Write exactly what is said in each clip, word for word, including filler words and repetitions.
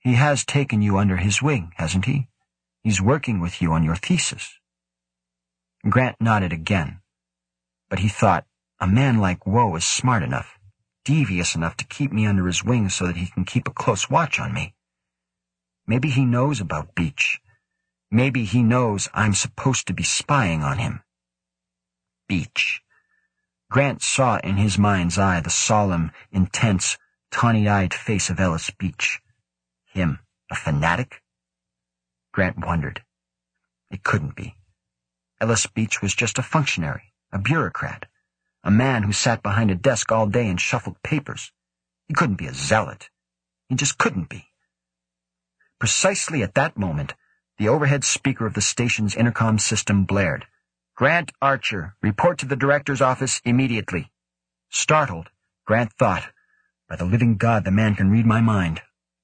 He has taken you under his wing, hasn't he? He's working with you on your thesis." Grant nodded again, but he thought, a man like Woe is smart enough, devious enough to keep me under his wing so that he can keep a close watch on me. Maybe he knows about Beach. Maybe he knows I'm supposed to be spying on him. Beach. Grant saw in his mind's eye the solemn, intense, tawny-eyed face of Ellis Beach. Him, a fanatic? Grant wondered. It couldn't be. Ellis Beach was just a functionary, a bureaucrat, a man who sat behind a desk all day and shuffled papers. He couldn't be a zealot. He just couldn't be. Precisely at that moment, the overhead speaker of the station's intercom system blared. "Grant Archer, report to the director's office immediately." Startled, Grant thought, by the living God, the man can read my mind.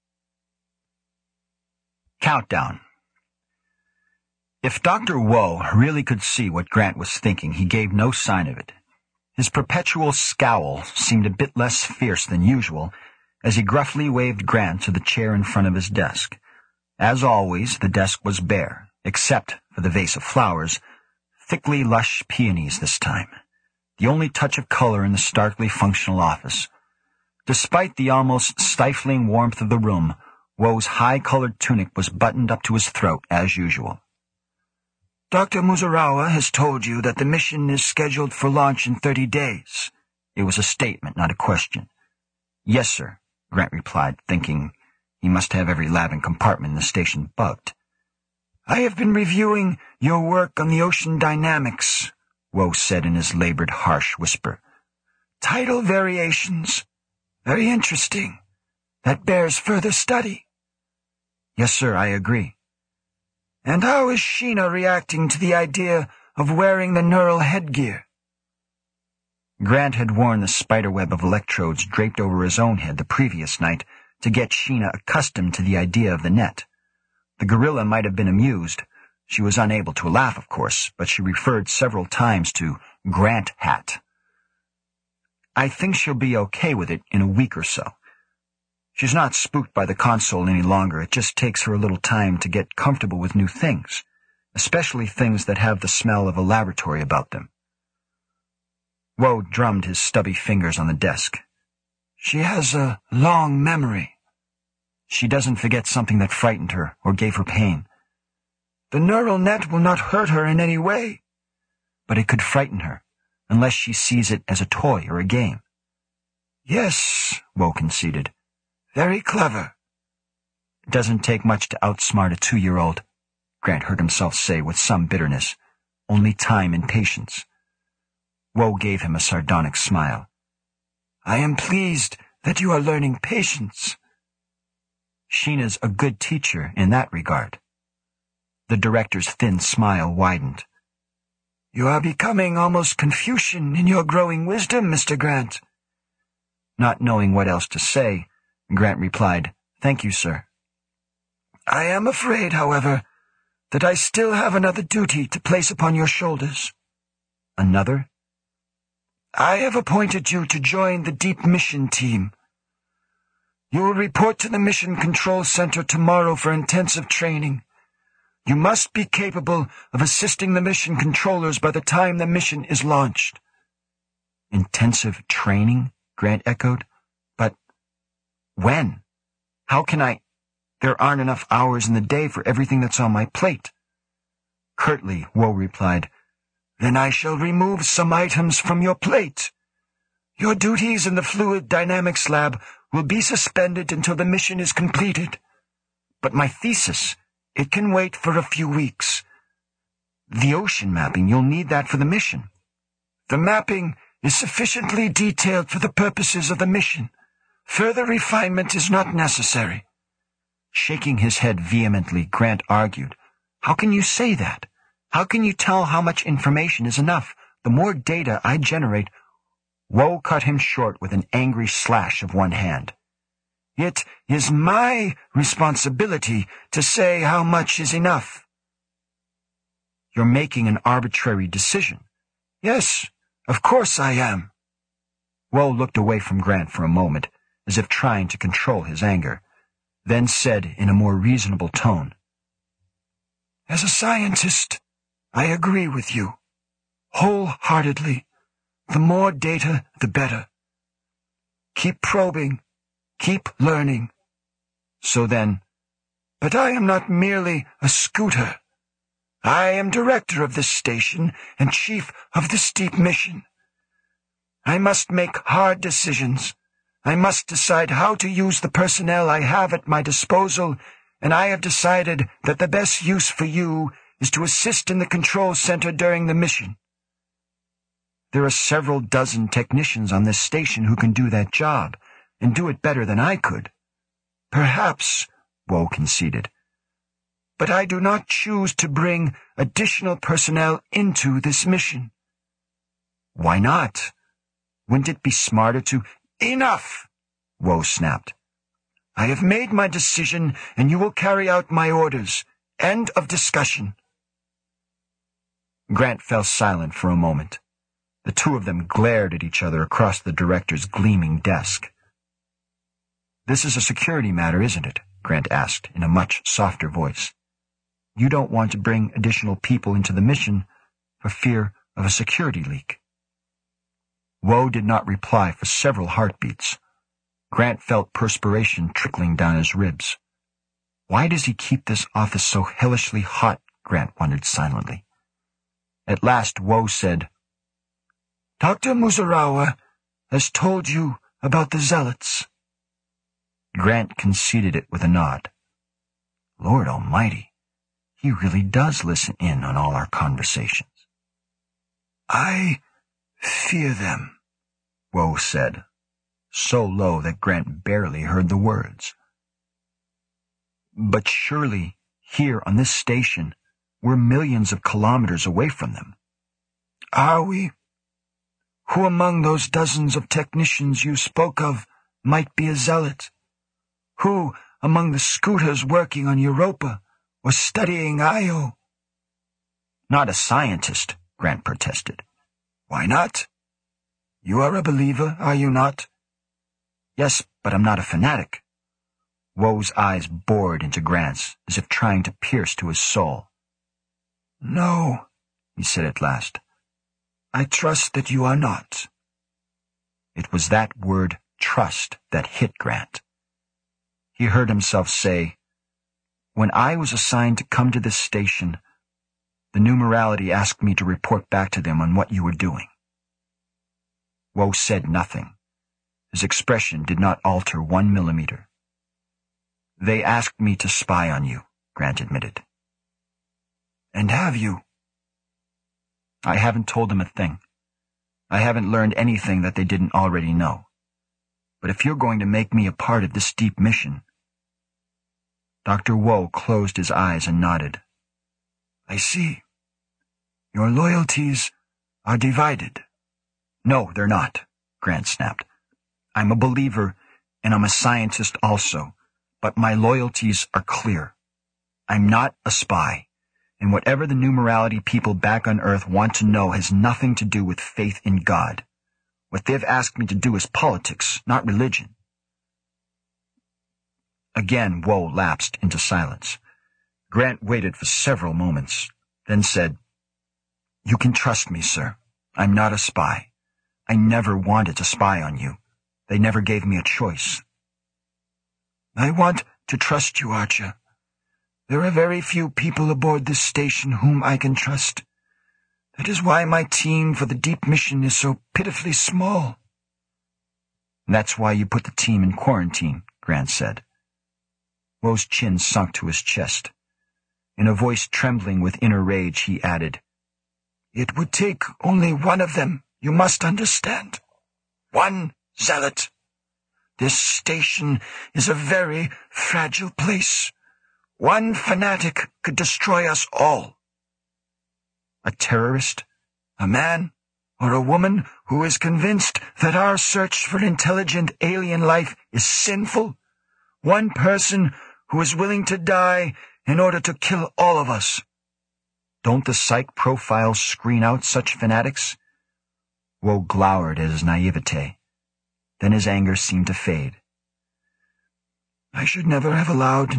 Countdown. If Doctor Woe really could see what Grant was thinking, he gave no sign of it. His perpetual scowl seemed a bit less fierce than usual as he gruffly waved Grant to the chair in front of his desk. As always, the desk was bare, except for the vase of flowers, thickly lush peonies this time, the only touch of color in the starkly functional office. Despite the almost stifling warmth of the room, Woe's high-colored tunic was buttoned up to his throat as usual. "Doctor Muzurawa has told you that the mission is scheduled for launch in thirty days. It was a statement, not a question. "Yes, sir," Grant replied, thinking he must have every lab and compartment in the station bugged. "I have been reviewing your work on the ocean dynamics," Woe said in his labored, harsh whisper. "Tidal variations. Very interesting. That bears further study." "Yes, sir, I agree." "And how is Sheena reacting to the idea of wearing the neural headgear?" Grant had worn the spiderweb of electrodes draped over his own head the previous night to get Sheena accustomed to the idea of the net. The gorilla might have been amused. She was unable to laugh, of course, but she referred several times to Grant Hat. "I think she'll be okay with it in a week or so. She's not spooked by the console any longer. It just takes her a little time to get comfortable with new things, especially things that have the smell of a laboratory about them." Woe drummed his stubby fingers on the desk. "She has a long memory." "She doesn't forget something that frightened her or gave her pain." "The neural net will not hurt her in any way." "But it could frighten her, unless she sees it as a toy or a game." "Yes," Woe conceded. "Very clever." "It doesn't take much to outsmart a two-year-old," Grant heard himself say with some bitterness. "Only time and patience." Woe gave him a sardonic smile. "I am pleased that you are learning patience." "Sheena's a good teacher in that regard." The director's thin smile widened. "You are becoming almost Confucian in your growing wisdom, Mister Grant." Not knowing what else to say, Grant replied, "Thank you, sir." "I am afraid, however, that I still have another duty to place upon your shoulders." "Another?" "I have appointed you to join the Deep Mission Team. You will report to the Mission Control Center tomorrow for intensive training. You must be capable of assisting the mission controllers by the time the mission is launched." "Intensive training?" Grant echoed. "But when? How can I? There aren't enough hours in the day for everything that's on my plate." Curtly, Woe replied, "Then I shall remove some items from your plate. Your duties in the Fluid Dynamics Lab will be suspended until the mission is completed." "But my thesis, it can wait for a few weeks." "The ocean mapping, you'll need that for the mission." "The mapping is sufficiently detailed for the purposes of the mission. Further refinement is not necessary." Shaking his head vehemently, Grant argued, "How can you say that? How can you tell how much information is enough? The more data I generate—" Woe cut him short with an angry slash of one hand. "It is my responsibility to say how much is enough." "You're making an arbitrary decision." "Yes, of course I am." Woe looked away from Grant for a moment, as if trying to control his anger. then said in a more reasonable tone, "As a scientist, I agree with you. Wholeheartedly. The more data, the better. Keep probing. Keep learning. So then, but I am not merely a scooter. I am director of this station and chief of this deep mission. I must make hard decisions. I must decide how to use the personnel I have at my disposal, and I have decided that the best use for you is to assist in the control center during the mission. There are several dozen technicians on this station who can do that job, and do it better than I could." "Perhaps," Woe conceded. "but I do not choose to bring additional personnel into this mission." "Why not? Wouldn't it be smarter to—" "Enough!" Woe snapped. "I have made my decision, and you will carry out my orders. End of discussion." Grant fell silent for a moment. The two of them glared at each other across the director's gleaming desk. "This is a security matter, isn't it?" Grant asked in a much softer voice. "You don't want to bring additional people into the mission for fear of a security leak." Woe did not reply for several heartbeats. Grant felt perspiration trickling down his ribs. Why does he keep this office so hellishly hot? Grant wondered silently. At last Woe said, "Doctor Muzurawa has told you about the Zealots." Grant conceded it with a nod. Lord Almighty, he really does listen in on all our conversations. "I fear them," Woe said, so low that Grant barely heard the words. "But surely, here on this station, we're millions of kilometers away from them." "Are we? Who among those dozens of technicians you spoke of might be a zealot? Who among the scooters working on Europa or studying Io?" "Not a scientist," Grant protested. "Why not? You are a believer, are you not?" "Yes, but I'm not a fanatic." Woe's eyes bored into Grant's, as if trying to pierce to his soul. "No," he said at last. "I trust that you are not." It was that word, trust, that hit Grant. He heard himself say, "When I was assigned to come to this station, the new morality asked me to report back to them on what you were doing." Woe said nothing. His expression did not alter one millimeter. "They asked me to spy on you," Grant admitted. "And have you?" "I haven't told them a thing. I haven't learned anything that they didn't already know. But if you're going to make me a part of this deep mission—" Doctor Woe closed his eyes and nodded. "I see. Your loyalties are divided." "No, they're not," Grant snapped. "I'm a believer, and I'm a scientist also, but my loyalties are clear. I'm not a spy, and whatever the new morality people back on Earth want to know has nothing to do with faith in God. What they've asked me to do is politics, not religion." Again, Woe lapsed into silence. Grant waited for several moments, then said, "You can trust me, sir. I'm not a spy. I never wanted to spy on you. They never gave me a choice." "I want to trust you, Archer. There are very few people aboard this station whom I can trust. That is why my team for the deep mission is so pitifully small." "That's why you put the team in quarantine," Grant said. Woe's chin sunk to his chest. In a voice trembling with inner rage, he added, "It would take only one of them, you must understand. One zealot. This station is a very fragile place. One fanatic could destroy us all." "A terrorist? A man or a woman who is convinced that our search for intelligent alien life is sinful? One person who is willing to die in order to kill all of us." "Don't the psych profiles screen out such fanatics?" Woe glowered at his naivete. Then his anger seemed to fade. I should never have allowed